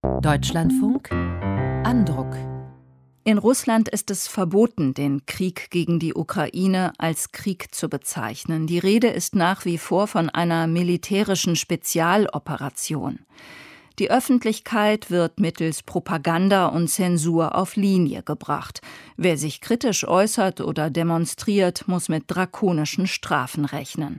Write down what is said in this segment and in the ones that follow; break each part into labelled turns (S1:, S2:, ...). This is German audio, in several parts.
S1: Deutschlandfunk Andruck.
S2: In Russland ist es verboten, den Krieg gegen die Ukraine als Krieg zu bezeichnen. Die Rede ist nach wie vor von einer militärischen Spezialoperation. Die Öffentlichkeit wird mittels Propaganda und Zensur auf Linie gebracht. Wer sich kritisch äußert oder demonstriert, muss mit drakonischen Strafen rechnen.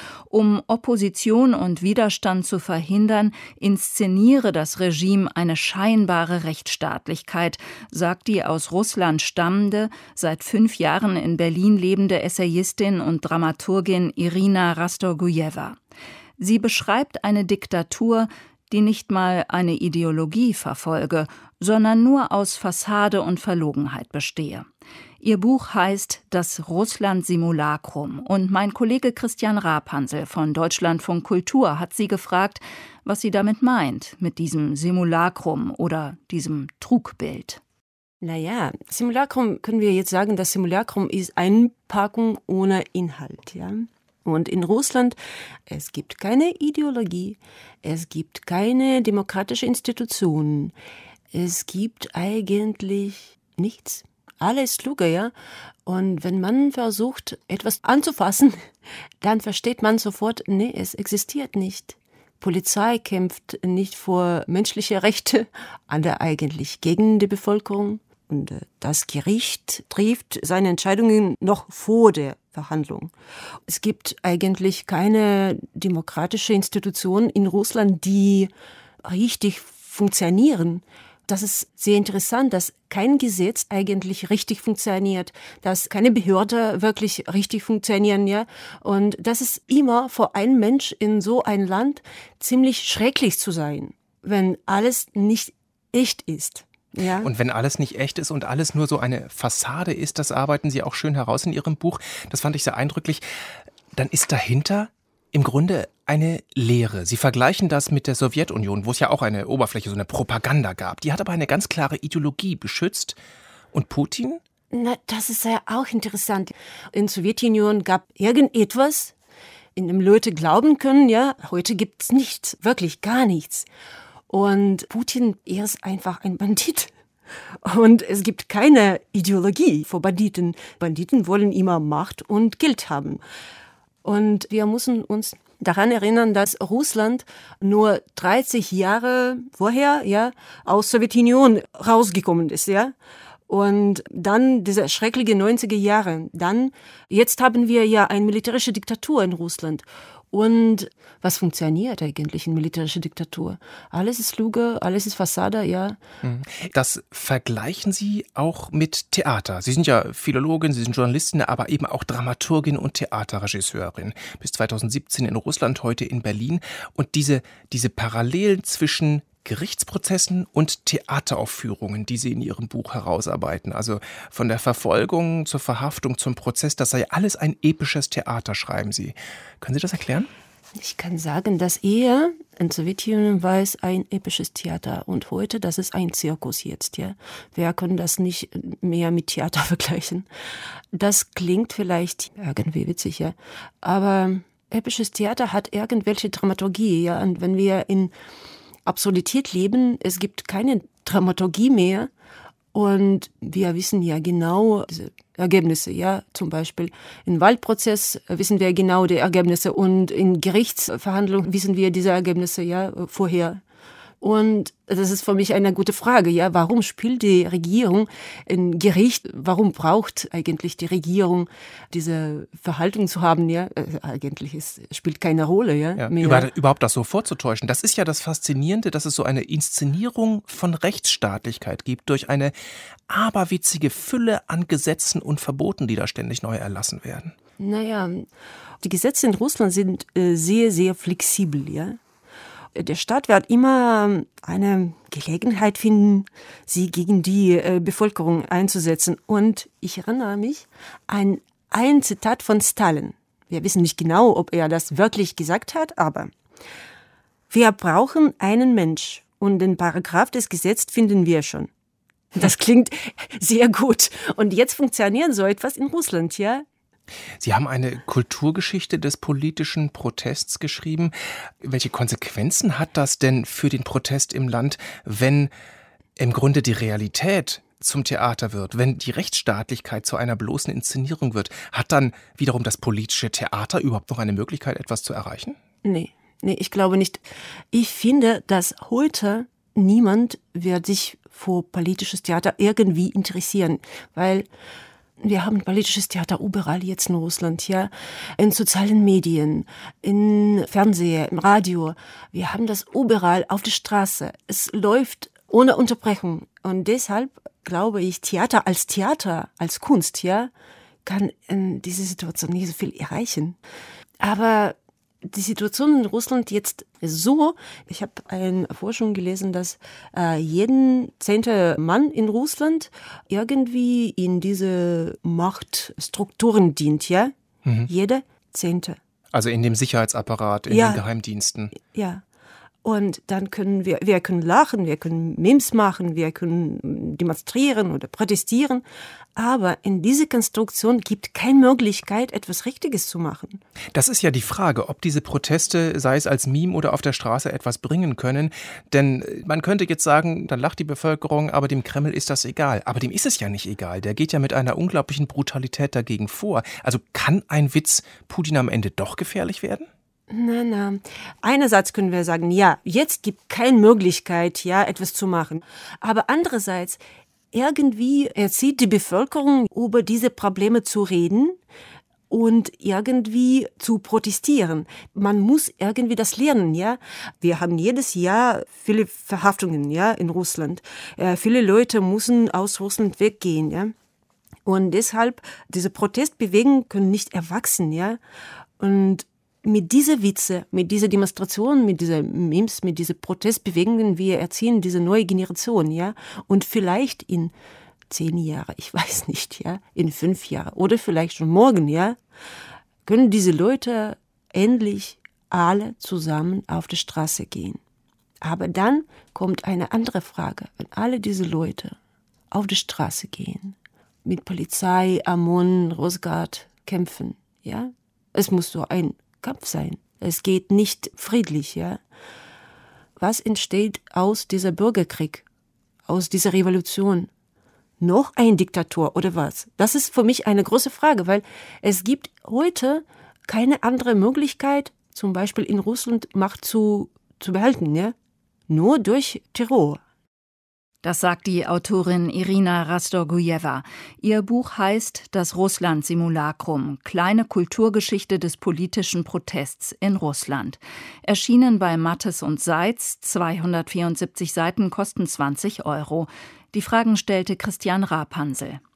S2: Um Opposition und Widerstand zu verhindern, inszeniere das Regime eine scheinbare Rechtsstaatlichkeit, sagt die aus Russland stammende, seit 5 Jahren in Berlin lebende Essayistin und Dramaturgin Irina Rastorgujewa. Sie beschreibt eine Diktatur, die nicht mal eine Ideologie verfolge, sondern nur aus Fassade und Verlogenheit bestehe. Ihr Buch heißt »Das Russland-Simulacrum« und mein Kollege Christian Rapansel von Deutschlandfunk Kultur hat sie gefragt, was sie damit meint, mit diesem Simulacrum oder diesem Trugbild.
S3: Naja, Simulacrum können wir jetzt sagen, das Simulacrum ist Einpackung ohne Inhalt, ja. Und in Russland, es gibt keine Ideologie, es gibt keine demokratische Institutionen, es gibt eigentlich nichts. Alles ist Lüge, ja. Und wenn man versucht, etwas anzufassen, dann versteht man sofort, nee, es existiert nicht. Polizei kämpft nicht für menschliche Rechte, andere eigentlich gegen die Bevölkerung. Und das Gericht trifft seine Entscheidungen noch vor der Verhandlung. Es gibt eigentlich keine demokratische Institution in Russland, die richtig funktionieren. Das ist sehr interessant, dass kein Gesetz eigentlich richtig funktioniert, dass keine Behörde wirklich richtig funktionieren, ja. Und das ist immer für einen Mensch in so einem Land ziemlich schrecklich zu sein, wenn alles nicht echt ist. Ja.
S4: Und wenn alles nicht echt ist und alles nur so eine Fassade ist, das arbeiten Sie auch schön heraus in Ihrem Buch, das fand ich sehr eindrücklich, dann ist dahinter im Grunde eine Lehre. Sie vergleichen das mit der Sowjetunion, wo es ja auch eine Oberfläche, so eine Propaganda gab. Die hat aber eine ganz klare Ideologie beschützt. Und Putin?
S3: Na, das ist ja auch interessant. In der Sowjetunion gab irgendetwas, in dem Leute glauben können, ja. Heute gibt es nichts, wirklich gar nichts. Und Putin, er ist einfach ein Bandit. Und es gibt keine Ideologie für Banditen. Banditen wollen immer Macht und Geld haben. Und wir müssen uns daran erinnern, dass Russland nur 30 Jahre vorher, ja, aus der Sowjetunion rausgekommen ist, ja. Und dann diese schreckliche 90er Jahre. Jetzt haben wir ja eine militärische Diktatur in Russland. Und was funktioniert eigentlich in militärischer Diktatur? Alles ist Lüge, alles ist Fassade, ja.
S4: Das vergleichen Sie auch mit Theater. Sie sind ja Philologin, Sie sind Journalistin, aber eben auch Dramaturgin und Theaterregisseurin. Bis 2017 in Russland, heute in Berlin. Und diese Parallelen zwischen Gerichtsprozessen und Theateraufführungen, die Sie in Ihrem Buch herausarbeiten. Also von der Verfolgung zur Verhaftung zum Prozess, das sei alles ein episches Theater, schreiben Sie. Können Sie das erklären?
S3: Ich kann sagen, dass eher in der Sowjetunion war es ein episches Theater und heute, das ist ein Zirkus jetzt, ja. Wir können das nicht mehr mit Theater vergleichen. Das klingt vielleicht irgendwie witzig, ja. Aber episches Theater hat irgendwelche Dramaturgie, ja. Und wenn wir in Absurdität leben, es gibt keine Dramaturgie mehr und wir wissen ja genau diese Ergebnisse, ja, zum Beispiel im Wahlprozess wissen wir genau die Ergebnisse und in Gerichtsverhandlungen wissen wir diese Ergebnisse, ja, vorher. Und das ist für mich eine gute Frage, ja, warum spielt die Regierung ein Gericht, warum braucht eigentlich die Regierung diese Verhaltung zu haben, ja, eigentlich spielt keine Rolle, ja.
S4: Überhaupt das so vorzutäuschen, das ist ja das Faszinierende, dass es so eine Inszenierung von Rechtsstaatlichkeit gibt durch eine aberwitzige Fülle an Gesetzen und Verboten, die da ständig neu erlassen werden.
S3: Naja, die Gesetze in Russland sind sehr, sehr flexibel, ja. Der Staat wird immer eine Gelegenheit finden, sie gegen die Bevölkerung einzusetzen. Und ich erinnere mich an ein Zitat von Stalin. Wir wissen nicht genau, ob er das wirklich gesagt hat, aber wir brauchen einen Mensch und den Paragraph des Gesetzes finden wir schon. Das klingt sehr gut. Und jetzt funktioniert so etwas in Russland, ja.
S4: Sie haben eine Kulturgeschichte des politischen Protests geschrieben. Welche Konsequenzen hat das denn für den Protest im Land, wenn im Grunde die Realität zum Theater wird, wenn die Rechtsstaatlichkeit zu einer bloßen Inszenierung wird? Hat dann wiederum das politische Theater überhaupt noch eine Möglichkeit, etwas zu erreichen?
S3: Nee, ich glaube nicht. Ich finde, dass heute niemand wird sich für politisches Theater irgendwie interessieren, weil wir haben politisches Theater überall jetzt in Russland, ja, in sozialen Medien, in Fernseher, im Radio. Wir haben das überall auf der Straße. Es läuft ohne Unterbrechung. Und deshalb glaube ich, Theater, als Kunst, ja, kann in dieser Situation nicht so viel erreichen. Aber die Situation in Russland jetzt ist so, ich habe eine Forschung gelesen, dass jeden 10. Mann in Russland irgendwie in diese Machtstrukturen dient, ja? Jeder 10.
S4: Also in dem Sicherheitsapparat, in den Geheimdiensten.
S3: Ja. Und dann können wir können lachen, wir können Memes machen, wir können demonstrieren oder protestieren. Aber in dieser Konstruktion gibt keine Möglichkeit, etwas Richtiges zu machen.
S4: Das ist ja die Frage, ob diese Proteste, sei es als Meme oder auf der Straße, etwas bringen können. Denn man könnte jetzt sagen, dann lacht die Bevölkerung, aber dem Kreml ist das egal. Aber dem ist es ja nicht egal. Der geht ja mit einer unglaublichen Brutalität dagegen vor. Also kann ein Witz Putin am Ende doch gefährlich werden?
S3: Na. Einerseits können wir sagen, ja, jetzt gibt keine Möglichkeit, ja, etwas zu machen. Aber andererseits, irgendwie erzieht die Bevölkerung, über diese Probleme zu reden und irgendwie zu protestieren. Man muss irgendwie das lernen, ja. Wir haben jedes Jahr viele Verhaftungen, ja, in Russland. Viele Leute müssen aus Russland weggehen, ja. Und deshalb, diese Protestbewegungen können nicht erwachsen, ja. Und mit dieser Witze, mit dieser Demonstration, mit dieser Memes, mit dieser Protestbewegungen, wir erziehen diese neue Generation, ja. Und vielleicht in 10 Jahren, ich weiß nicht, ja, in 5 Jahren oder vielleicht schon morgen, ja, können diese Leute endlich alle zusammen auf die Straße gehen. Aber dann kommt eine andere Frage. Wenn alle diese Leute auf die Straße gehen, mit Polizei, OMON, Rosgard kämpfen, ja, es muss so ein Kampf sein. Es geht nicht friedlich, ja. Was entsteht aus dieser Bürgerkrieg, aus dieser Revolution? Noch ein Diktator oder was? Das ist für mich eine große Frage, weil es gibt heute keine andere Möglichkeit, zum Beispiel in Russland Macht zu behalten, ja? Nur durch Terror.
S2: Das sagt die Autorin Irina Rastorgujewa. Ihr Buch heißt Das Russland-Simulacrum – Kleine Kulturgeschichte des politischen Protests in Russland. Erschienen bei Mattes und Seitz, 274 Seiten, kosten 20 €. Die Fragen stellte Christian Rapansel.